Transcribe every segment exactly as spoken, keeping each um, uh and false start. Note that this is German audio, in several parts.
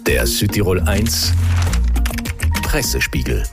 Der Südtirol eins Pressespiegel.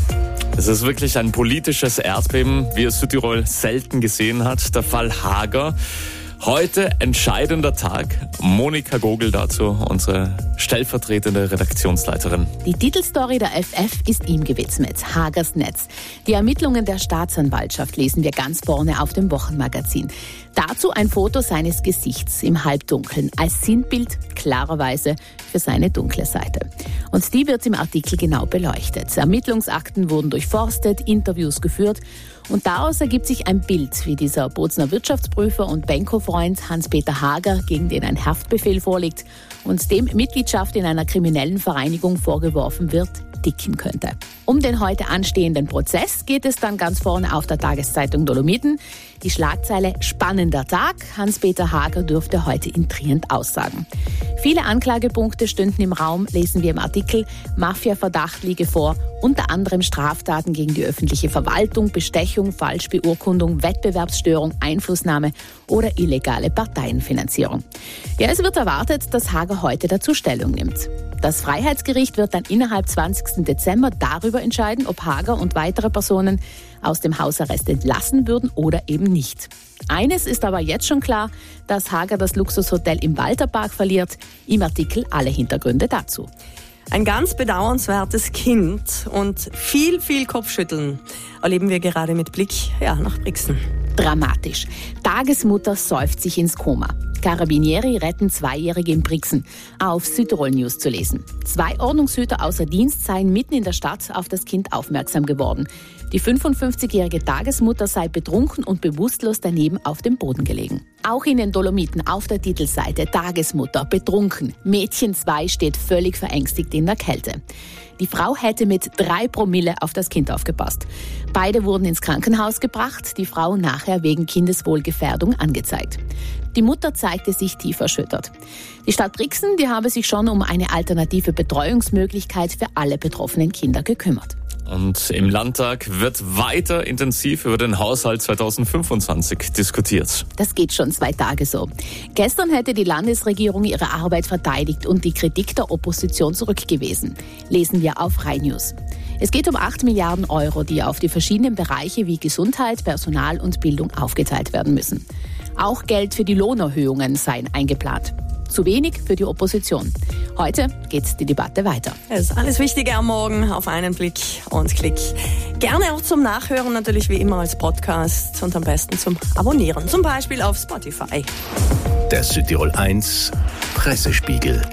Es ist wirklich ein politisches Erdbeben, wie es Südtirol selten gesehen hat. Der Fall Hager. Heute entscheidender Tag. Monika Gogel dazu, unsere stellvertretende Redaktionsleiterin. Die Titelstory der F F ist ihm gewidmet, Hagers Netz. Die Ermittlungen der Staatsanwaltschaft lesen wir ganz vorne auf dem Wochenmagazin. Dazu ein Foto seines Gesichts im Halbdunkeln, als Sinnbild klarerweise für seine dunkle Seite. Und die wird im Artikel genau beleuchtet. Ermittlungsakten wurden durchforstet, Interviews geführt und daraus ergibt sich ein Bild, wie dieser Bozner Wirtschaftsprüfer und Benko-Freund Hans-Peter Hager, gegen den ein Haftbefehl vorliegt und dem Mitgliedschaft in einer kriminellen Vereinigung vorgeworfen wird, dicken könnte. Um den heute anstehenden Prozess geht es dann ganz vorne auf der Tageszeitung Dolomiten. Die Schlagzeile "Spannender Tag. Hans-Peter Hager dürfte heute in Trient aussagen". Viele Anklagepunkte stünden im Raum, lesen wir im Artikel. Mafia-Verdacht liege vor, unter anderem Straftaten gegen die öffentliche Verwaltung, Bestechung, Falschbeurkundung, Wettbewerbsstörung, Einflussnahme oder illegale Parteienfinanzierung. Ja, es wird erwartet, dass Hager heute dazu Stellung nimmt. Das Freiheitsgericht wird dann innerhalb zwanzigsten Dezember darüber entscheiden, ob Hager und weitere Personen aus dem Hausarrest entlassen würden oder eben nicht. Eines ist aber jetzt schon klar, dass Hager das Luxushotel im Walterpark verliert. Im Artikel alle Hintergründe dazu. Ein ganz bedauernswertes Kind und viel, viel Kopfschütteln erleben wir gerade mit Blick ja, nach Brixen. Dramatisch. Tagesmutter säuft sich ins Koma. Carabinieri retten Zweijährige in Brixen. Auf Südtirol News zu lesen. Zwei Ordnungshüter außer Dienst seien mitten in der Stadt auf das Kind aufmerksam geworden. Die fünfundfünfzigjährige Tagesmutter sei betrunken und bewusstlos daneben auf dem Boden gelegen. Auch in den Dolomiten auf der Titelseite Tagesmutter betrunken. Mädchen zwei steht völlig verängstigt in der Kälte. Die Frau hätte mit drei Promille auf das Kind aufgepasst. Beide wurden ins Krankenhaus gebracht, die Frau nachher wegen Kindeswohlgefährdung angezeigt. Die Mutter zeigte sich tief erschüttert. Die Stadt Brixen, die habe sich schon um eine alternative Betreuungsmöglichkeit für alle betroffenen Kinder gekümmert. Und im Landtag wird weiter intensiv über den Haushalt zweitausendfünfundzwanzig diskutiert. Das geht schon zwei Tage so. Gestern hätte die Landesregierung ihre Arbeit verteidigt und die Kritik der Opposition zurückgewiesen. Lesen wir auf Rai News. Es geht um acht Milliarden Euro, die auf die verschiedenen Bereiche wie Gesundheit, Personal und Bildung aufgeteilt werden müssen. Auch Geld für die Lohnerhöhungen seien eingeplant. Zu wenig für die Opposition. Heute geht die Debatte weiter. Es ist alles Wichtige am Morgen auf einen Blick und Klick. Gerne auch zum Nachhören, natürlich wie immer als Podcast und am besten zum Abonnieren, zum Beispiel auf Spotify. Der Südtirol eins Pressespiegel.